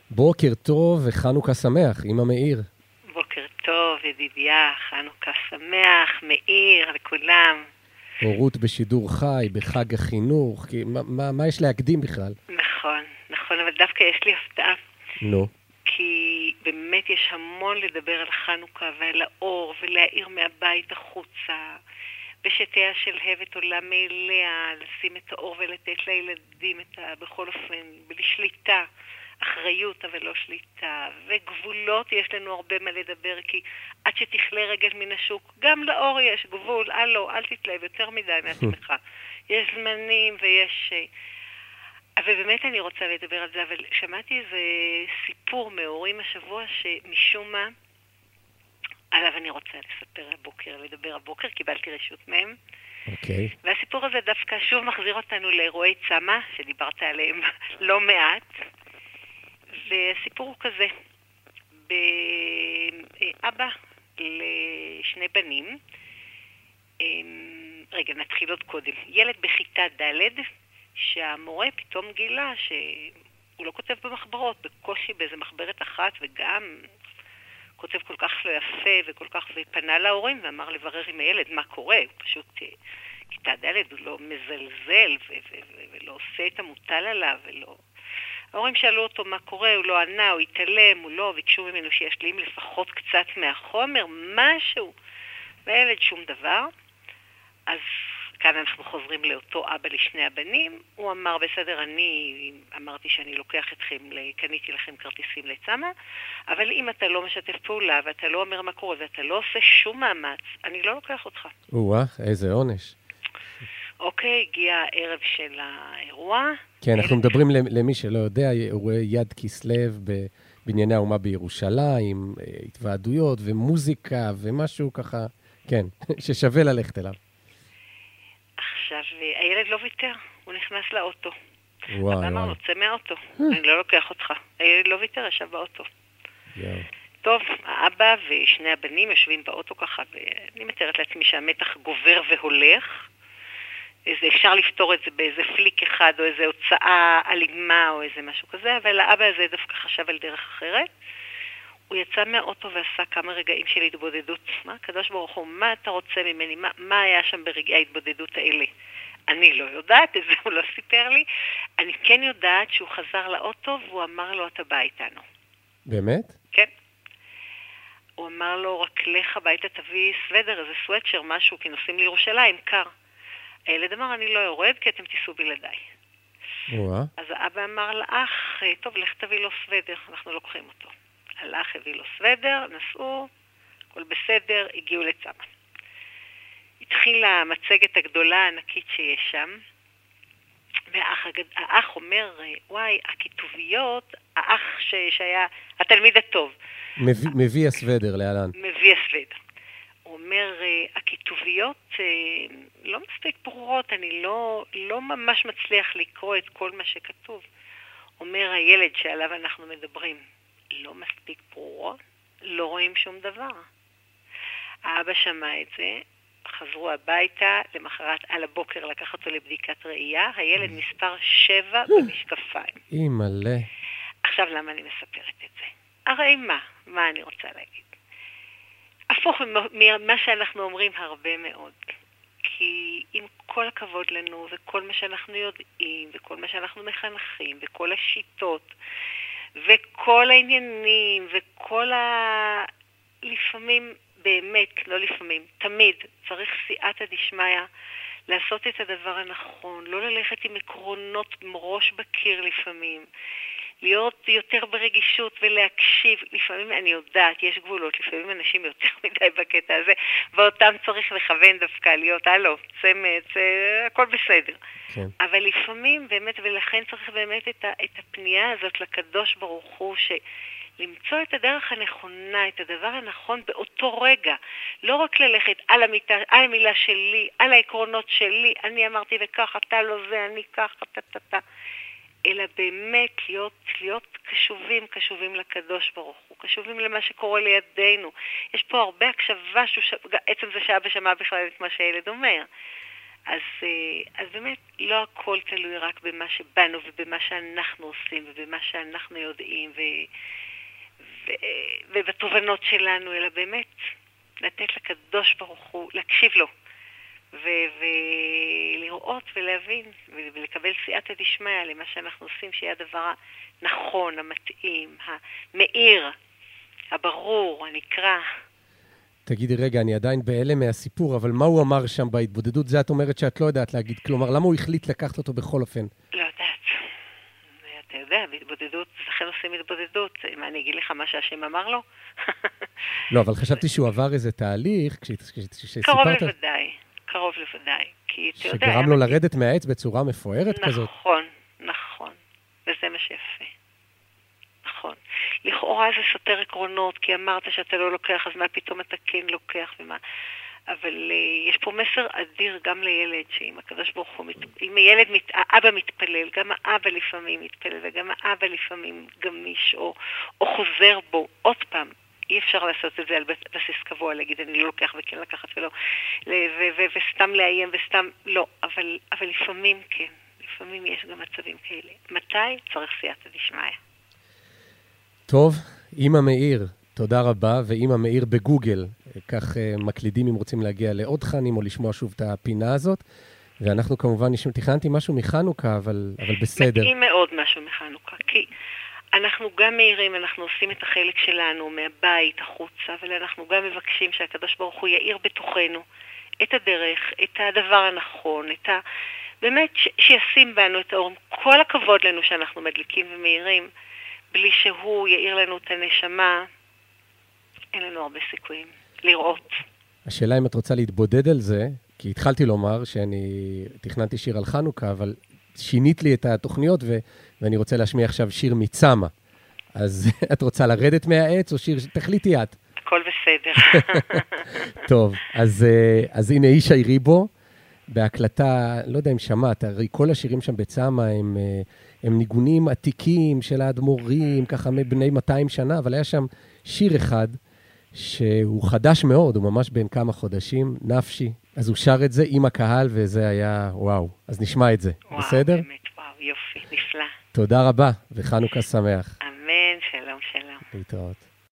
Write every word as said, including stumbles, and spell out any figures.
בוקר טוב וחנוכה שמח, אמא מאיר. בוקר טוב, ידידיה, חנוכה שמח, מאיר, לכולם. הורות בשידור חי, בחג החינוך, כי מה, מה, מה יש להקדים בכלל? נכון, נכון, אבל דווקא יש לי הפתעה. נו. כי באמת יש המון לדבר על חנוכה ועל האור, ולהאיר מהבית החוצה, בשתיה של הבט עולה מאליה, לשים את האור ולתת לילדים את ה... בכל אופן, בלי שליטה. אחריות אבל לא שליטה, וגבולות יש לנו הרבה מה לדבר, כי עד שתכלה רגל מן השוק, גם לאור יש גבול, אלו, אל תתלהב יותר מדי מעצמך. יש זמנים ויש... אבל באמת אני רוצה לדבר על זה, אבל שמעתי איזה סיפור מהורים השבוע שמשום מה, עליו אני רוצה לספר הבוקר, לדבר הבוקר, קיבלתי רשות מהם. אוקיי. Okay. והסיפור הזה דווקא שוב מחזיר אותנו לאירועי צמא, שדיברת עליהם לא מעט. והסיפור הוא כזה, באבא לשני בנים, רגע נתחיל עוד קודם, ילד בכיתה ד' שהמורה פתאום גילה שהוא לא כותב במחברות, בקושי באיזה מחברת אחת, וגם כותב כל כך לא יפה וכל כך, ופנה להורים ואמר לברר עם הילד מה קורה, הוא פשוט כיתה ד' הוא לא מזלזל ו- ו- ו- ולא עושה את המוטל עליו ולא... ההורים שאלו אותו מה קורה, הוא לא ענה, הוא התעלם, הוא לא, ביקשו ממנו שישלים לפחות קצת מהחומר, משהו. והילד שום דבר. אז כאן אנחנו חוזרים לאותו אבא לשני הבנים. הוא אמר, בסדר, אני אמרתי שאני לוקח אתכם, קניתי לכם כרטיסים לצמא, אבל אם אתה לא משתף פעולה ואתה לא אומר מה קורה ואתה לא עושה שום מאמץ, אני לא לוקח אותך. וואה, איזה עונש. אוקיי, הגיע הערב של האירוע. כן, אנחנו מדברים למי שלא יודע, אירועי יד כסלו בבנייני האומה בירושלים, התוועדויות ומוזיקה ומשהו ככה, כן, ששווה ללכת אליו. עכשיו, הילד לא ויתר, הוא נכנס לאוטו. וואי, וואי. אמר לו, צא מהאוטו, אני לא לוקח אותך. הילד לא ויתר, ישב באוטו. יאו. טוב, האבא ושני הבנים יושבים באוטו ככה, ואני מתארת לעצמי שהמתח גובר והולך. איזה, אפשר לפתור את זה באיזה פליק אחד, או איזה הוצאה אלימה, או איזה משהו כזה, אבל האבא הזה דווקא חשב על דרך אחרת. הוא יצא מהאוטו ועשה כמה רגעים של התבודדות. מה, הקדוש ברוך הוא, מה אתה רוצה ממני? מה, מה היה שם ברגעי ההתבודדות האלה? אני לא יודעת, את זה הוא לא סיפר לי. אני כן יודעת שהוא חזר לאוטו, והוא אמר לו, אתה בא איתנו. באמת? כן. הוא אמר לו, רק לך הביתה תביא סוודר, איזה סווטשר, משהו, כי נוסעים לירושלים, קר. הילד אמר, אני לא יורד, כי אתם תיסעו בלעדיי. וואה. אז האבא אמר לאח, טוב, לך תביא לו סוודר, אנחנו לוקחים אותו. הלך, הביא לו סוודר, נסעו, הכל בסדר, הגיעו לצמא. התחילה המצגת הגדולה הענקית שיש שם, והאח הגד... האח אומר, וואי, הכיתוביות, האח ש... שהיה התלמיד הטוב. מביא, מביא הסוודר להלן. מביא הסוודר. הוא אומר, הכיתוביות לא מספיק ברורות, אני לא, לא ממש מצליח לקרוא את כל מה שכתוב. אומר הילד שעליו אנחנו מדברים, לא מספיק ברורות, לא רואים שום דבר. האבא שמע את זה, חזרו הביתה, למחרת על הבוקר לקח אותו לבדיקת ראייה, הילד מספר שבע במשקפיים. אימא'לה. עכשיו למה אני מספרת את זה? הרי מה? מה אני רוצה להגיד? הפוך ממה שאנחנו אומרים הרבה מאוד. כי עם כל הכבוד לנו וכל מה שאנחנו יודעים וכל מה שאנחנו מחנכים וכל השיטות וכל העניינים וכל ה... לפעמים באמת, לא לפעמים, תמיד צריך סייעתא דשמיא לעשות את הדבר הנכון, לא ללכת עם עקרונות ראש בקיר לפעמים, להיות יותר ברגישות ולהקשיב. לפעמים אני יודעת, יש גבולות, לפעמים אנשים יותר מדי בקטע הזה, ואותם צריך לכוון דווקא להיות, הלו, צמץ, הכל בסדר. כן. אבל לפעמים באמת, ולכן צריך באמת את, ה, את הפנייה הזאת לקדוש ברוך הוא, ש... למצוא את הדרך הנכונה, את הדבר הנכון באותו רגע. לא רק ללכת על, המיטה, על המילה שלי, על העקרונות שלי, אני אמרתי וכך, אתה לא זה, אני כך, אתה, אתה, אתה. אלא באמת להיות, להיות קשובים, קשובים לקדוש ברוך הוא, קשובים למה שקורה לידינו. יש פה הרבה הקשבה, ש... עצם זה שאבא שמע בכלל את מה שהילד אומר. אז, אז באמת לא הכל תלוי רק במה שבאנו ובמה שאנחנו עושים ובמה שאנחנו יודעים ו, ו, ובתובנות שלנו, אלא באמת לתת לקדוש ברוך הוא, להקשיב לו ו- ולראות ולהבין ולקבל סייעתא דשמיא למה שאנחנו עושים, שיהיה הדבר הנכון, המתאים, המאיר, הברור, הנקרא. תגידי רגע, אני עדיין בהלם מהסיפור, אבל מה הוא אמר שם בהתבודדות? זה את אומרת שאת לא יודעת להגיד. כלומר, למה הוא החליט לקחת אותו בכל אופן? לא יודעת. אתה יודע, בהתבודדות, לכן עושים התבודדות. מה, אני אגיד לך מה שהשם אמר לו? לא, אבל חשבתי שהוא עבר איזה תהליך, כשסיפרת... קרוב לוודאי, קרוב לוודאי. כי אתה יודע... שגרם לו לרדת מהעץ בצורה מפוארת כזאת? נכון, נכון. וזה מה שיפה. נכון. לכאורה זה סותר עקרונות, כי אמרת שאתה לא לוקח, אז מה פתאום אתה כן לוקח ומה... אבל uh, יש פה מסר אדיר גם לילד, שאם הקדוש ברוך הוא, מת... אם הילד, מת... האבא מתפלל, גם האבא לפעמים מתפלל, וגם האבא לפעמים גמיש, או, או חוזר בו עוד פעם. אי אפשר לעשות את זה על בסיס קבוע, להגיד אני לא לוקח וכן לקחת ולא, ו- ו- ו- וסתם לאיים וסתם לא, אבל, אבל לפעמים כן, לפעמים יש גם מצבים כאלה. מתי? צריך סייעתא דשמיא. טוב, אמא מאיר, תודה רבה, ואמא מאיר בגוגל, כך uh, מקלידים אם רוצים להגיע לעוד תכנים או לשמוע שוב את הפינה הזאת, ואנחנו כמובן נשמע, תכננתי משהו מחנוכה, אבל, אבל בסדר. מתאים מאוד משהו מחנוכה, כי אנחנו גם מאירים, אנחנו עושים את החלק שלנו מהבית החוצה, אבל אנחנו גם מבקשים שהקדוש ברוך הוא יאיר בתוכנו את הדרך, את הדבר הנכון, את ה... באמת ש... שישים בנו את האור. כל הכבוד לנו שאנחנו מדליקים ומאירים, בלי שהוא יאיר לנו את הנשמה, אין לנו הרבה סיכויים לראות. השאלה אם את רוצה להתבודד על זה, כי התחלתי לומר שאני תכננתי שיר על חנוכה, אבל שינית לי את התוכניות, ו... ואני רוצה להשמיע עכשיו שיר מצמה. אז את רוצה לרדת מהעץ, או שיר שתחליטי את? הכל בסדר. טוב, אז, אז הנה איש היריבו, בהקלטה, לא יודע אם שמעת, הרי כל השירים שם בצמה הם, הם ניגונים עתיקים של האדמו"רים, ככה מבני מאתיים שנה, אבל היה שם שיר אחד שהוא חדש מאוד, הוא ממש בין כמה חודשים, נפשי. אז הוא שר את זה עם הקהל, וזה היה וואו. אז נשמע את זה, וואו, בסדר? באמת, וואו, יופי, נפלא. תודה רבה, וחנוכה שמח. אמן, שלום, שלום. להתראות.